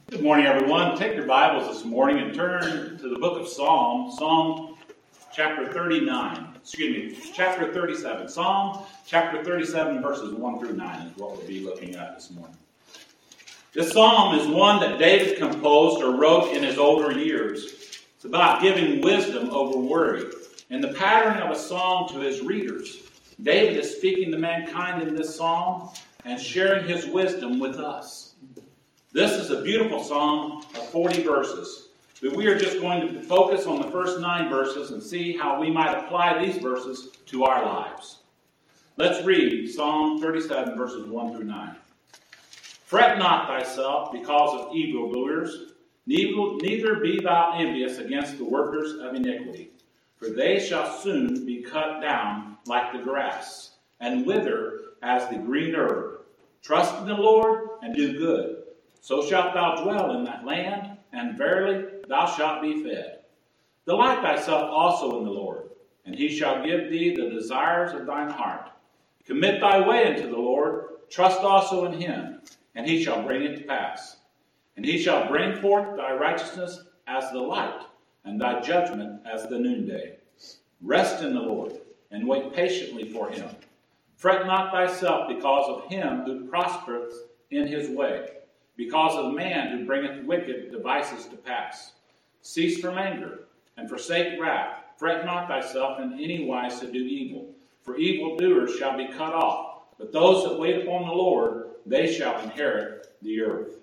Good morning, everyone. Take your Bibles this morning and turn to the book of Psalm chapter 39. Chapter 37. Psalm chapter 37, verses 1 through 9 is what we'll be looking at this morning. This psalm is one that David composed or wrote in his older years. It's about giving wisdom over worry and the pattern of a song to his readers. David is speaking to mankind in this psalm and sharing his wisdom with us. This is a beautiful psalm of 40 verses, but we are just going to focus on the first 9 verses and see how we might apply these verses to our lives. Let's read Psalm 37, verses 1 through 9. Fret not thyself because of evildoers, neither be thou envious against the workers of iniquity, for they shall soon be cut down like the grass, and wither as the green herb. Trust in the Lord and do good. So shalt thou dwell in that land, and verily thou shalt be fed. Delight thyself also in the Lord, and he shall give thee the desires of thine heart. Commit thy way unto the Lord, trust also in him, and he shall bring it to pass. And he shall bring forth thy righteousness as the light, and thy judgment as the noonday. Rest in the Lord, and wait patiently for him. Fret not thyself because of him who prospereth in his way, because of man who bringeth wicked devices to pass. Cease from anger, and forsake wrath. Fret not thyself in any wise to do evil, for evildoers shall be cut off. But those that wait upon the Lord, they shall inherit the earth.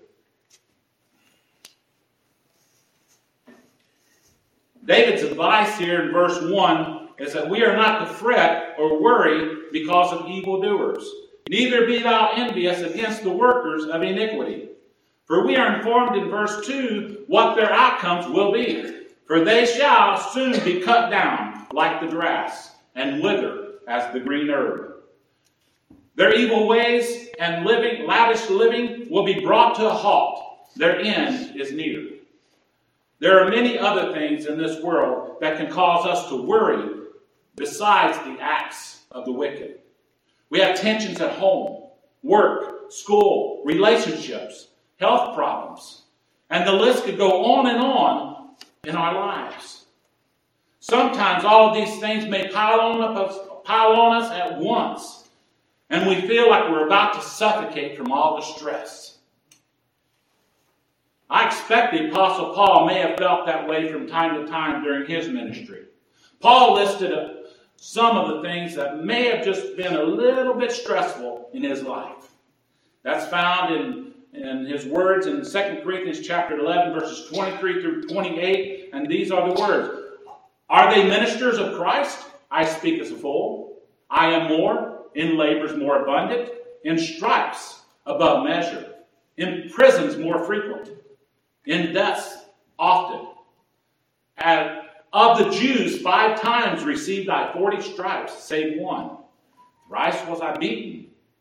David's advice here in verse 1 is that we are not to fret or worry because of evildoers. Neither be thou envious against the workers of iniquity. For we are informed in verse 2 what their outcomes will be. For they shall soon be cut down like the grass, and wither as the green herb. Their evil ways and lavish living will be brought to a halt. Their end is near. There are many other things in this world that can cause us to worry besides the acts of the wicked. We have tensions at home, work, school, relationships, health problems, and the list could go on and on in our lives. Sometimes all of these things may pile on us at once, and we feel like we're about to suffocate from all the stress. I expect the Apostle Paul may have felt that way from time to time during his ministry. Paul listed some of the things that may have just been a little bit stressful in his life. That's found in his words in 2 Corinthians chapter 11, verses 23 through 28. And these are the words. Are they ministers of Christ? I speak as a fool. I am more, in labors more abundant, in stripes above measure, in prisons more frequent, in deaths often. And of the Jews 5 times received I 40 stripes, save one. Thrice was I beaten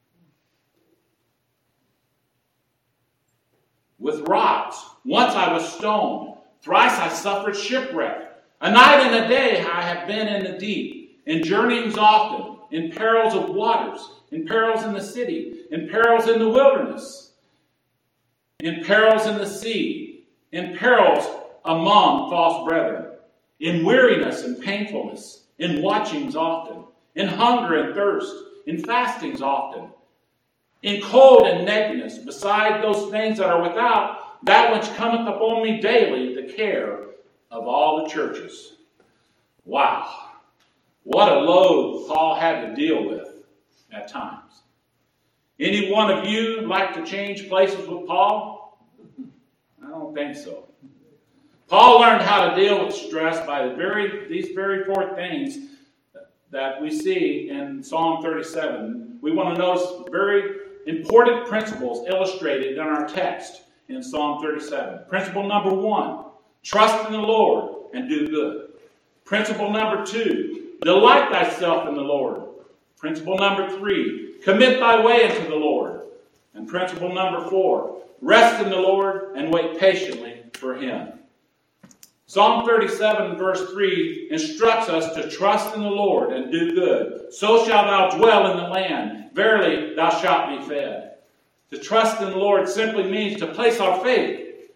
with rods. Once I was stoned. Thrice I suffered shipwreck. A night and a day I have been in the deep, in journeyings often, in perils of waters, in perils in the city, in perils in the wilderness, in perils in the sea, in perils among false brethren, in weariness and painfulness, in watchings often, in hunger and thirst, in fastings often, in cold and nakedness, beside those things that are without, that which cometh upon me daily, the care of all the churches. Wow. What a load Paul had to deal with at times. Any one of you like to change places with Paul? I don't think so. Paul learned how to deal with stress by these very 4 things that we see in Psalm 37. We want to notice very important principles illustrated in our text in Psalm 37. Principle number 1, trust in the Lord and do good. Principle number 2, delight thyself in the Lord. Principle number 3, commit thy way unto the Lord. And principle number 4, rest in the Lord and wait patiently for him. Psalm 37 verse 3 instructs us to trust in the Lord and do good. So shalt thou dwell in the land. Verily thou shalt be fed. To trust in the Lord simply means to place our faith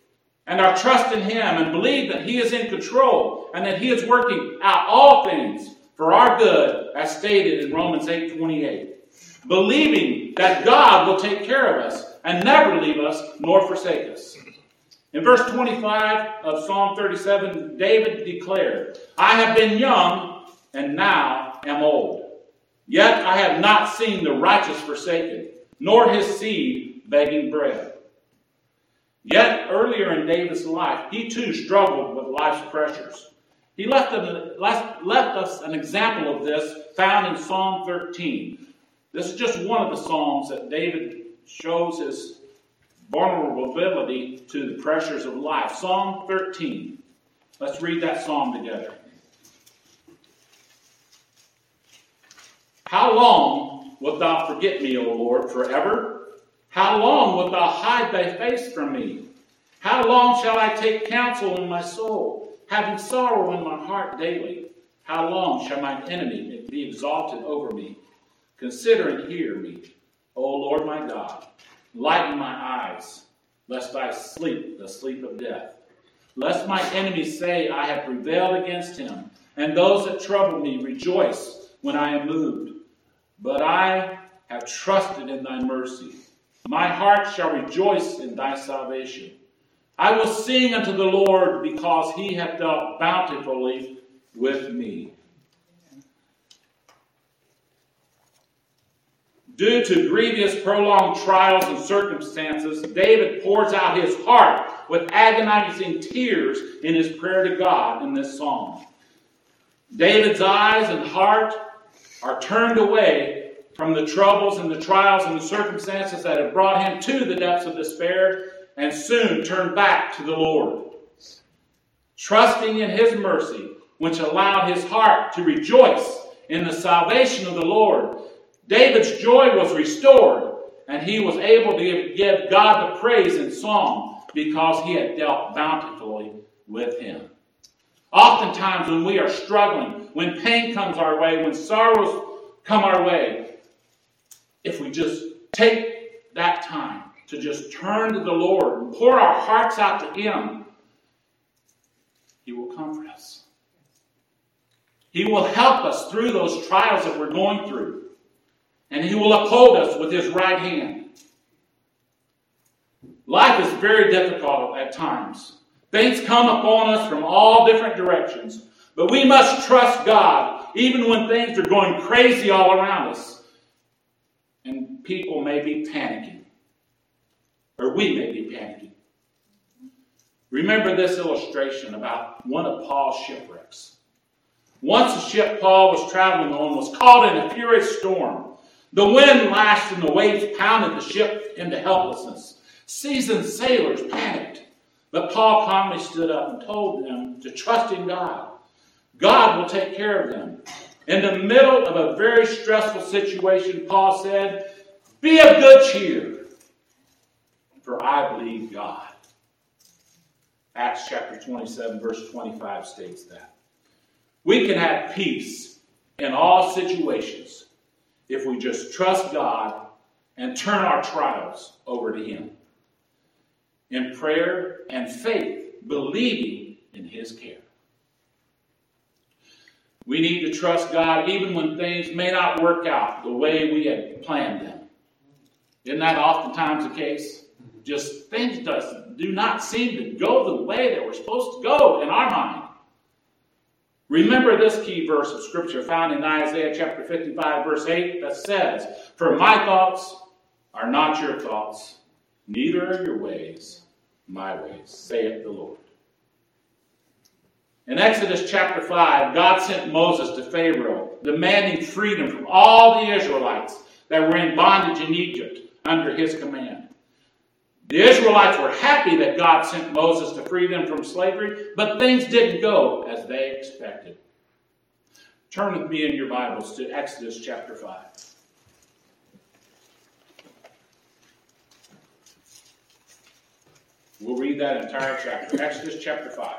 and our trust in Him and believe that He is in control and that He is working out all things for our good, as stated in Romans 8:28. Believing that God will take care of us and never leave us nor forsake us. In verse 25 of Psalm 37, David declared, I have been young and now am old. Yet I have not seen the righteous forsaken, nor his seed begging bread. Yet earlier in David's life, he too struggled with life's pressures. He left us an example of this found in Psalm 13. This is just one of the Psalms that David shows his vulnerability to the pressures of life. Psalm 13. Let's read that psalm together. How long wilt thou forget me, O Lord, forever? How long wilt thou hide thy face from me? How long shall I take counsel in my soul, having sorrow in my heart daily? How long shall mine enemy be exalted over me? Consider and hear me, O Lord my God. Lighten my eyes, lest I sleep the sleep of death. Lest my enemies say, I have prevailed against him, and those that trouble me rejoice when I am moved. But I have trusted in thy mercy. My heart shall rejoice in thy salvation. I will sing unto the Lord, because he hath dealt bountifully with me. Due to grievous, prolonged trials and circumstances, David pours out his heart with agonizing tears in his prayer to God in this psalm. David's eyes and heart are turned away from the troubles and the trials and the circumstances that have brought him to the depths of despair, and soon turn back to the Lord. Trusting in his mercy, which allowed his heart to rejoice in the salvation of the Lord, David's joy was restored, and he was able to give God the praise in song because he had dealt bountifully with him. Oftentimes when we are struggling, when pain comes our way, when sorrows come our way, if we just take that time to just turn to the Lord and pour our hearts out to Him, He will comfort us. He will help us through those trials that we're going through. And He will uphold us with His right hand. Life is very difficult at times. Things come upon us from all different directions. But we must trust God even when things are going crazy all around us. And people may be panicking. Or we may be panicking. Remember this illustration about one of Paul's shipwrecks. Once the ship Paul was traveling on was caught in a furious storm. The wind lashed and the waves pounded the ship into helplessness. Seasoned sailors panicked. But Paul calmly stood up and told them to trust in God. God will take care of them. In the middle of a very stressful situation, Paul said, be of good cheer, for I believe God. Acts chapter 27, verse 25 states that. We can have peace in all situations if we just trust God and turn our trials over to Him in prayer and faith, believing in His care. We need to trust God even when things may not work out the way we had planned them. Isn't that oftentimes the case? Just things do not seem to go the way that we're supposed to go in our mind. Remember this key verse of Scripture found in Isaiah chapter 55, verse 8, that says, for my thoughts are not your thoughts, neither are your ways my ways, saith the Lord. In Exodus chapter 5, God sent Moses to Pharaoh, demanding freedom from all the Israelites that were in bondage in Egypt under his command. The Israelites were happy that God sent Moses to free them from slavery, but things didn't go as they expected. Turn with me in your Bibles to Exodus chapter 5. We'll read that entire chapter. Exodus chapter 5.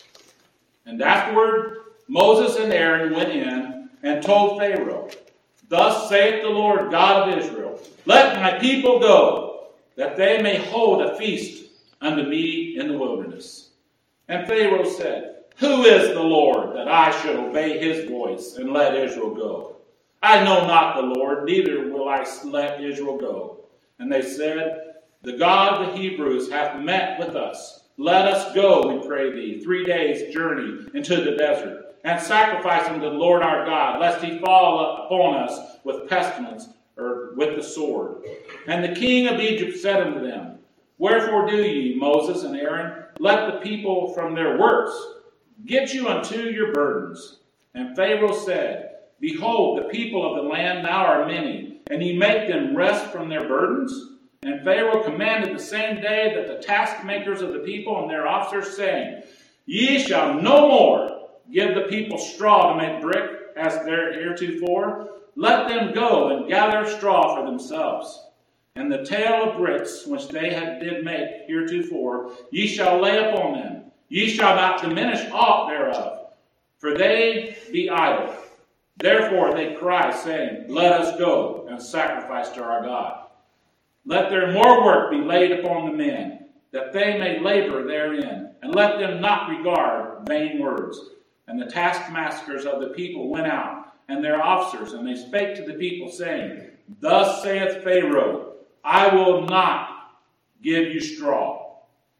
And afterward, Moses and Aaron went in and told Pharaoh, Thus saith the Lord God of Israel, let my people go, that they may hold a feast unto me in the wilderness. And Pharaoh said, who is the Lord, that I should obey his voice and let Israel go? I know not the Lord, neither will I let Israel go. And they said, the God of the Hebrews hath met with us. Let us go, we pray thee, 3 days' journey into the desert, and sacrifice unto the Lord our God, lest he fall upon us with pestilence, or with the sword. And the king of Egypt said unto them, wherefore do ye, Moses and Aaron, let the people from their works get you unto your burdens? And Pharaoh said, behold, the people of the land now are many, and ye make them rest from their burdens? And Pharaoh commanded the same day that the taskmakers of the people and their officers, saying, ye shall no more give the people straw to make brick, as heretofore. Let them go and gather straw for themselves. And the tale of bricks, which they did make heretofore, ye shall lay upon them. Ye shall not diminish aught thereof, for they be idle. Therefore they cry, saying, let us go and sacrifice to our God. Let their more work be laid upon the men, that they may labor therein, and let them not regard vain words. And the taskmasters of the people went out, and their officers, and they spake to the people, saying, thus saith Pharaoh, I will not give you straw.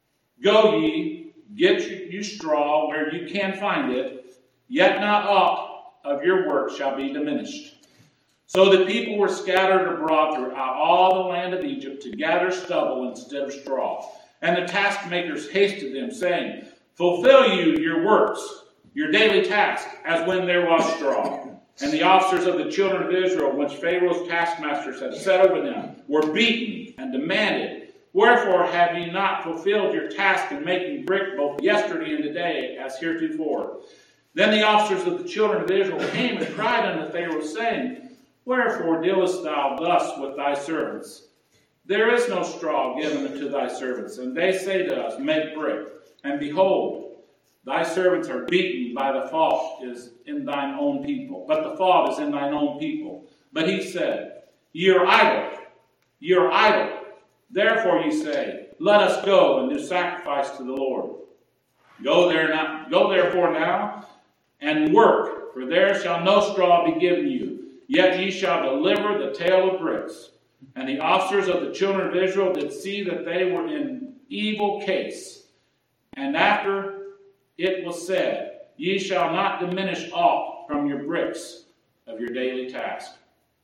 Go ye, get you straw where you can find it, yet not aught of your work shall be diminished. So the people were scattered abroad throughout all the land of Egypt to gather stubble instead of straw. And the taskmakers hasted them, saying, fulfill you your works, your daily task, as when there was straw. And the officers of the children of Israel, which Pharaoh's taskmasters had set over them, were beaten and demanded, wherefore have ye not fulfilled your task in making brick both yesterday and today, as heretofore? Then the officers of the children of Israel came and cried unto Pharaoh, saying, wherefore dealest thou thus with thy servants? There is no straw given unto thy servants. And they say to us, make brick. And behold, thy servants are beaten by the fault is in thine own people. But the fault is in thine own people. But he said, ye are idle. Ye are idle. Therefore ye say, let us go and do sacrifice to the Lord. Go therefore now and work, for there shall no straw be given you. Yet ye shall deliver the tale of bricks. And the officers of the children of Israel did see that they were in evil case. And after it was said, ye shall not diminish aught from your bricks of your daily task.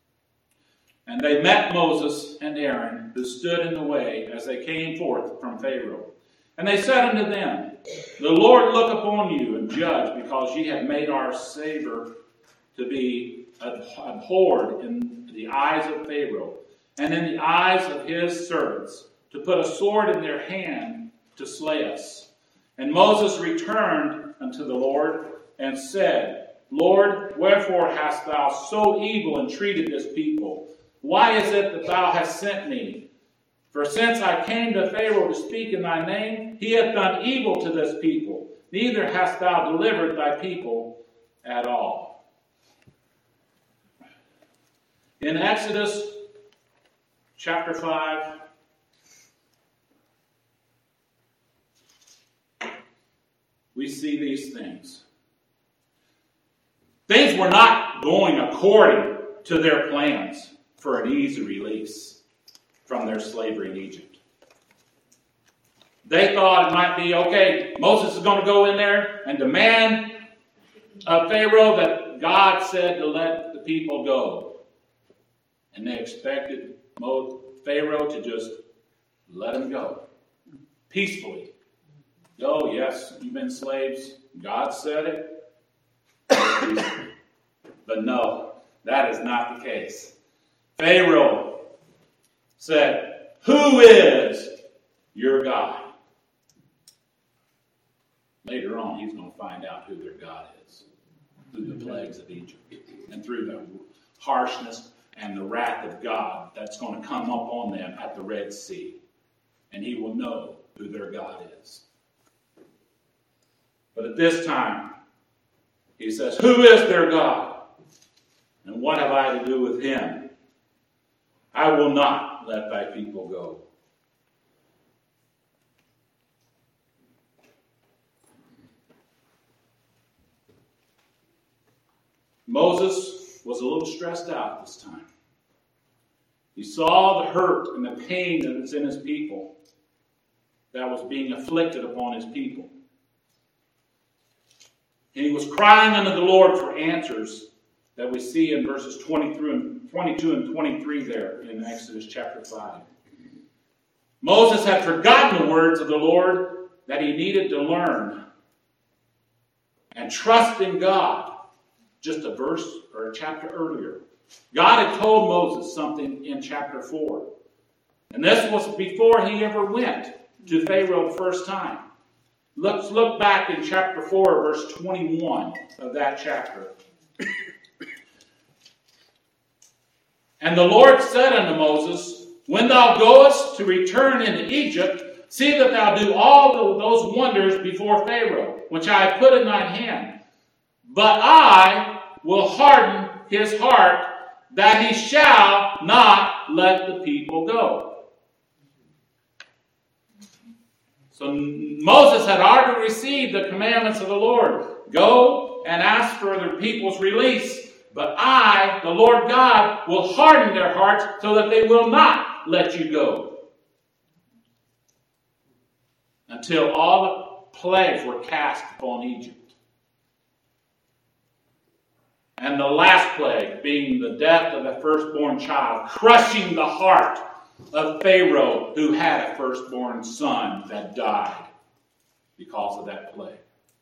And they met Moses and Aaron, who stood in the way as they came forth from Pharaoh. And they said unto them, the Lord look upon you and judge, because ye have made our savor to be abhorred in the eyes of Pharaoh, and in the eyes of his servants, to put a sword in their hand to slay us. And Moses returned unto the Lord, and said, Lord, wherefore hast thou so evil entreated this people? Why is it that thou hast sent me? For since I came to Pharaoh to speak in thy name, he hath done evil to this people, neither hast thou delivered thy people at all. In Exodus chapter 5, we see these things. Things were not going according to their plans for an easy release from their slavery in Egypt. They thought it might be, okay, Moses is going to go in there and demand of Pharaoh that God said to let the people go. And they expected Pharaoh to just let them go. Peacefully. Oh, yes, you've been slaves. God said it. But no, that is not the case. Pharaoh said, who is your God? Later on, he's going to find out who their God is. Through the plagues of Egypt. And through the harshness and the wrath of God that's going to come up on them at the Red Sea. And he will know who their God is. But at this time, he says, who is their God? And what have I to do with him? I will not let thy people go. Moses was a little stressed out this time. He saw the hurt and the pain that was in his people, that was being afflicted upon his people. And he was crying unto the Lord for answers that we see in verses 22 and 23 there in Exodus chapter 5. Moses had forgotten the words of the Lord that he needed to learn and trust in God. Just a verse or a chapter earlier, God had told Moses something in chapter 4. And this was before he ever went to Pharaoh the first time. Let's look back in chapter 4, verse 21 of that chapter. And the Lord said unto Moses, when thou goest to return into Egypt, see that thou do all of those wonders before Pharaoh, which I have put in thine hand. But I will harden his heart, that he shall not let the people go. So Moses had already received the commandments of the Lord. Go and ask for the people's release. But I, the Lord God, will harden their hearts so that they will not let you go. Until all the plagues were cast upon Egypt. And the last plague being the death of the firstborn child, crushing the heart of Pharaoh, who had a firstborn son that died because of that plague.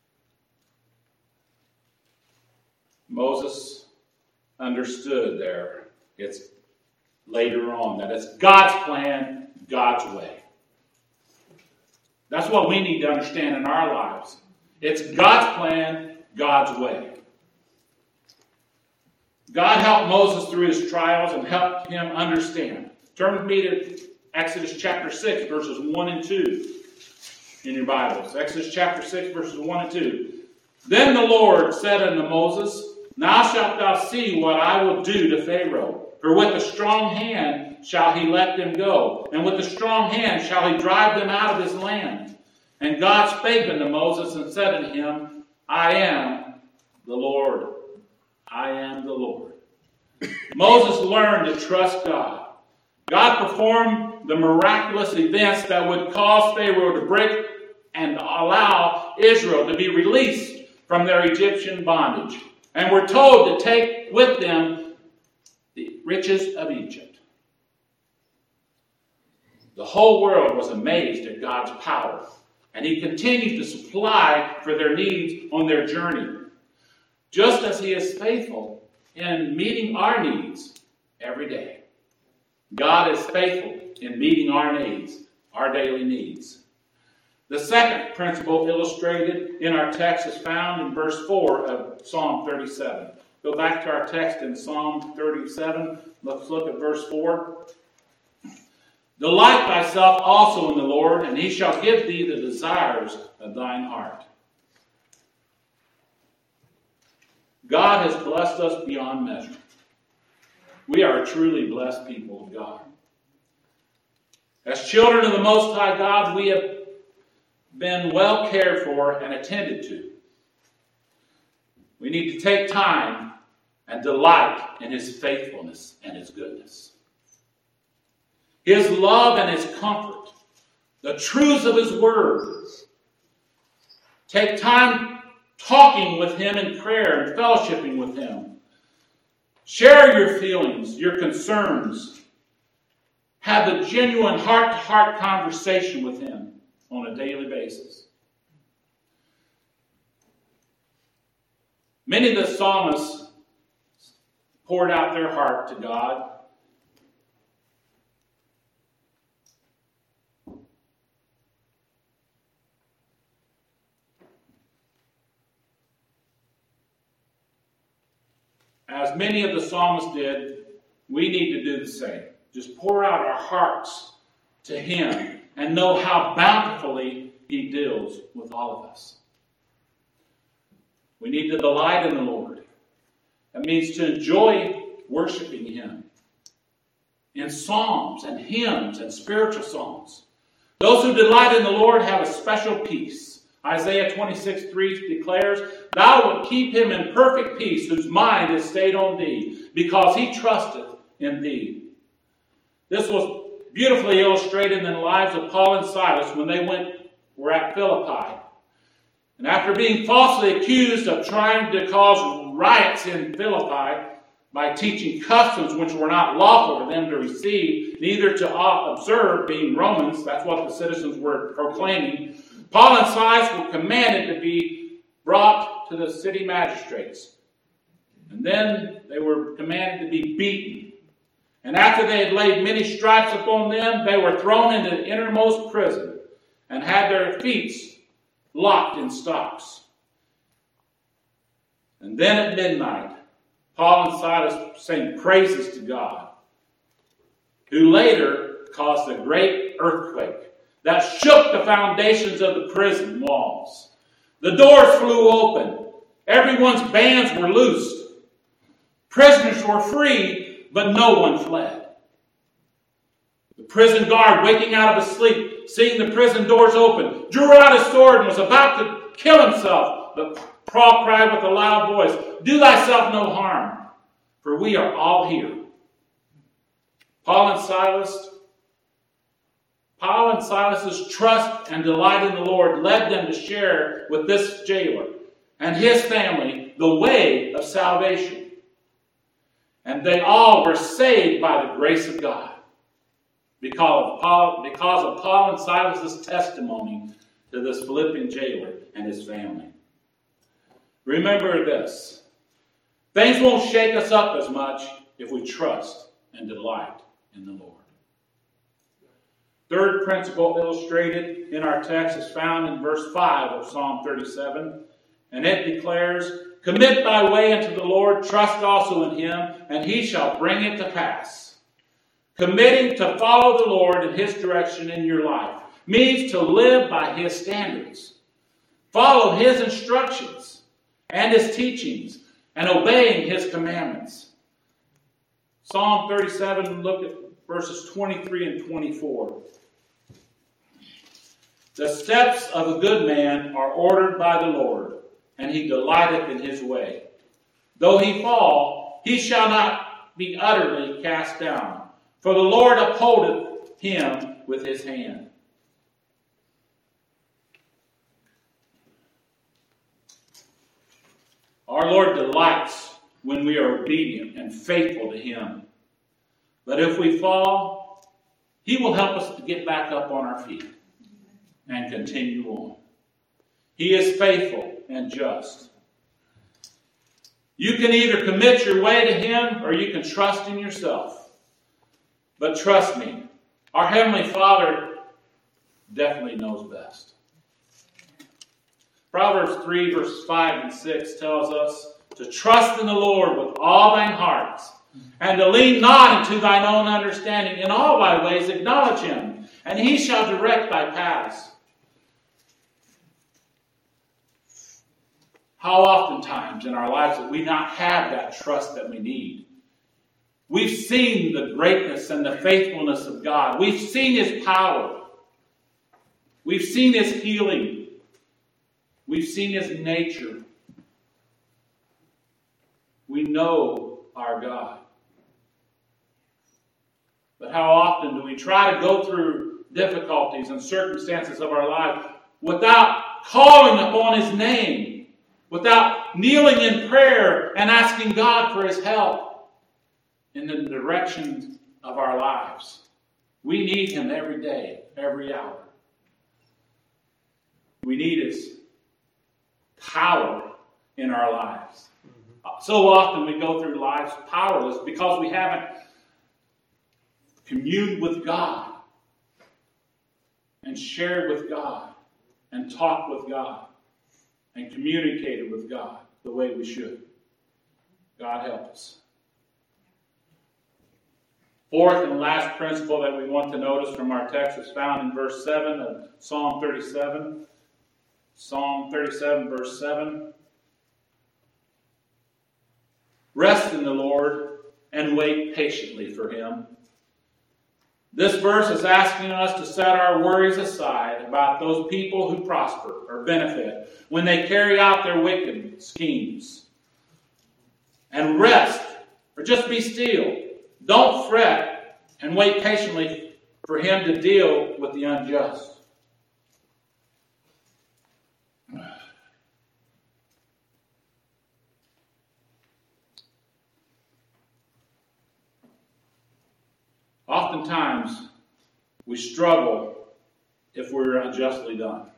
Moses understood there, it's later on, that it's God's plan, God's way. That's what we need to understand in our lives. It's God's plan, God's way. God helped Moses through his trials and helped him understand. Turn with me to Exodus chapter 6, verses 1 and 2 in your Bibles. Exodus chapter 6, verses 1 and 2. Then the Lord said unto Moses, now shalt thou see what I will do to Pharaoh. For with a strong hand shall he let them go, and with a strong hand shall he drive them out of his land. And God spake unto Moses and said unto him, I am the Lord. I am the Lord. Moses learned to trust God. God performed the miraculous events that would cause Pharaoh to break and allow Israel to be released from their Egyptian bondage. And we're told to take with them the riches of Egypt. The whole world was amazed at God's power, and he continued to supply for their needs on their journey, just as he is faithful in meeting our needs every day. God is faithful in meeting our needs, our daily needs. The second principle illustrated in our text is found in verse 4 of Psalm 37. Go back to our text in Psalm 37. Let's look at verse 4. Delight thyself also in the Lord, and he shall give thee the desires of thine heart. God has blessed us beyond measure. We are a truly blessed people of God. As children of the Most High God, we have been well cared for and attended to. We need to take time and delight in his faithfulness and his goodness. His love and his comfort. The truths of his word. Take time talking with him in prayer and fellowshipping with him. Share your feelings, your concerns. Have a genuine heart-to-heart conversation with him on a daily basis. Many of the psalmists poured out their heart to God. As many of the psalmists did, we need to do the same. Just pour out our hearts to him and know how bountifully he deals with all of us. We need to delight in the Lord. That means to enjoy worshiping Him in psalms and hymns and spiritual songs. Those who delight in the Lord have a special peace. Isaiah 26:3 declares, "Thou wilt keep him in perfect peace, whose mind is stayed on thee, because he trusteth in thee." This was beautifully illustrated in the lives of Paul and Silas when they were at Philippi. And after being falsely accused of trying to cause riots in Philippi by teaching customs which were not lawful for them to receive, neither to observe, being Romans, that's what the citizens were proclaiming, Paul and Silas were commanded to be brought to the city magistrates. And then they were commanded to be beaten. And after they had laid many stripes upon them, they were thrown into the innermost prison and had their feet locked in stocks. And then at midnight, Paul and Silas sang praises to God, who later caused a great earthquake that shook the foundations of the prison walls. The doors flew open. Everyone's bands were loosed. Prisoners were freed, but no one fled. The prison guard, waking out of his sleep, seeing the prison doors open, drew out his sword and was about to kill himself. But Paul cried with a loud voice, "Do thyself no harm, for we are all here." Paul and Silas's trust and delight in the Lord led them to share with this jailer and his family the way of salvation. And they all were saved by the grace of God because of Paul and Silas's testimony to this Philippian jailer and his family. Remember this: things won't shake us up as much if we trust and delight in the Lord. Third principle illustrated in our text is found in verse 5 of Psalm 37. And it declares, "Commit thy way unto the Lord, trust also in Him, and He shall bring it to pass." Committing to follow the Lord in His direction in your life means to live by His standards, follow His instructions and His teachings, and obeying His commandments. Psalm 37, look at verses 23 and 24. "The steps of a good man are ordered by the Lord, and He delighteth in His way. Though he fall, he shall not be utterly cast down, for the Lord upholdeth him with His hand." Our Lord delights when we are obedient and faithful to Him. But if we fall, He will help us to get back up on our feet and continue on. He is faithful and just. You can either commit your way to Him or you can trust in yourself. But trust me, our Heavenly Father definitely knows best. Proverbs 3 verses 5 and 6 tells us to trust in the Lord with all thine heart, and to lean not into thine own understanding. In all thy ways acknowledge Him, and He shall direct thy paths. How oftentimes in our lives do we not have that trust that we need? We've seen the greatness and the faithfulness of God. We've seen His power. We've seen His healing. We've seen His nature. We know our God. But how often do we try to go through difficulties and circumstances of our life without calling upon His name, without kneeling in prayer and asking God for His help in the direction of our lives? We need Him every day, every hour. We need His power in our lives. So often we go through lives powerless because we haven't communed with God and shared with God and talked with God and communicated with God the way we should. God help us. Fourth and last principle that we want to notice from our text is found in verse 7 of Psalm 37. Psalm 37, verse 7. Rest in the Lord and wait patiently for Him. This verse is asking us to set our worries aside about those people who prosper or benefit when they carry out their wicked schemes. And rest, or just be still. Don't fret and wait patiently for Him to deal with the unjust. Oftentimes, we struggle if we're unjustly done.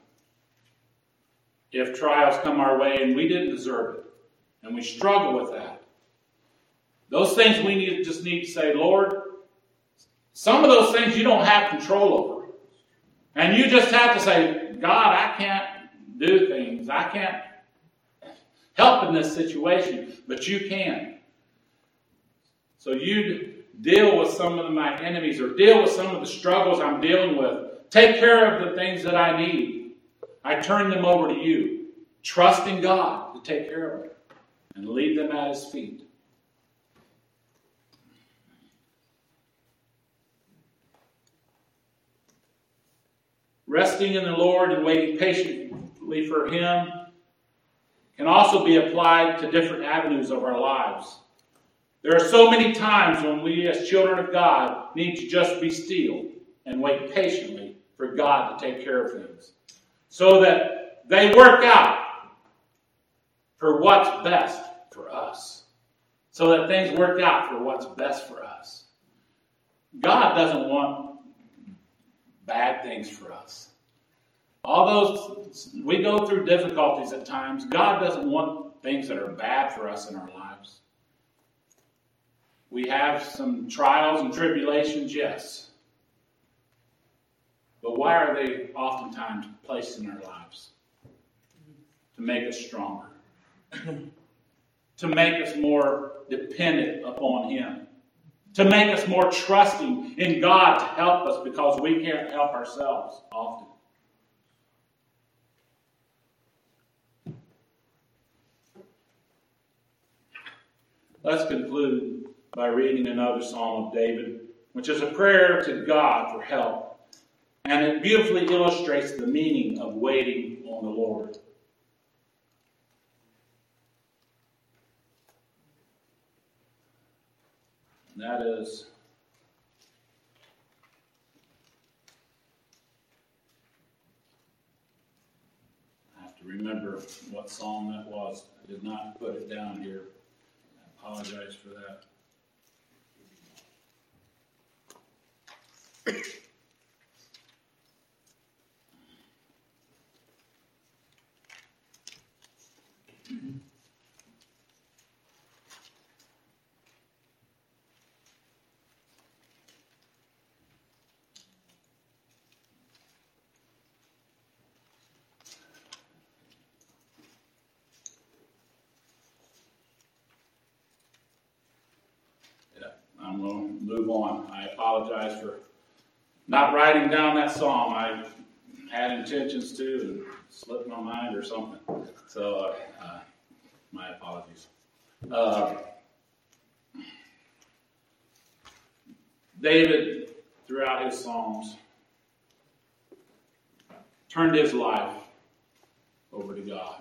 If trials come our way and we didn't deserve it, and we struggle with that. Those things we just need to say, Lord, some of those things you don't have control over. And you just have to say, God, I can't do things. I can't help in this situation, but you can. So you deal with some of my enemies or deal with some of the struggles I'm dealing with. Take care of the things that I need. I turn them over to you, trusting God to take care of them and leave them at His feet. Resting in the Lord and waiting patiently for Him can also be applied to different avenues of our lives. There are so many times when we as children of God need to just be still and wait patiently for God to take care of things so that they work out for what's best for us. So that things work out for what's best for us. God doesn't want bad things for us. Although we go through difficulties at times, God doesn't want things that are bad for us in our lives. We have some trials and tribulations, yes. But why are they oftentimes placed in our lives? To make us stronger. To make us more dependent upon Him. To make us more trusting in God to help us because we can't help ourselves often. Let's conclude by reading another Psalm of David, which is a prayer to God for help. And it beautifully illustrates the meaning of waiting on the Lord. And that is, I have to remember what psalm that was. I did not put it down here. I apologize for that. I'm going to move on. I apologize for not writing down that psalm. I had intentions to and slipped my mind or something. So, my apologies. David, throughout his psalms, turned his life over to God.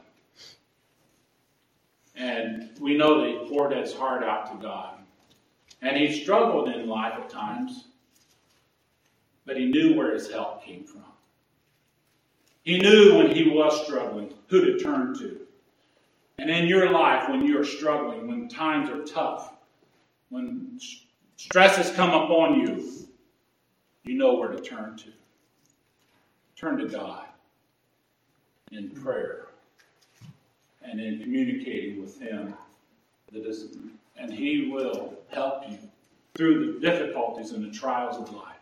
And we know that he poured his heart out to God. And he struggled in life at times, but he knew where his help came from. He knew when he was struggling who to turn to. And in your life, when you're struggling, when times are tough, when stresses come upon you, you know where to turn to. Turn to God in prayer and in communicating with Him. And He will help you through the difficulties and the trials of life.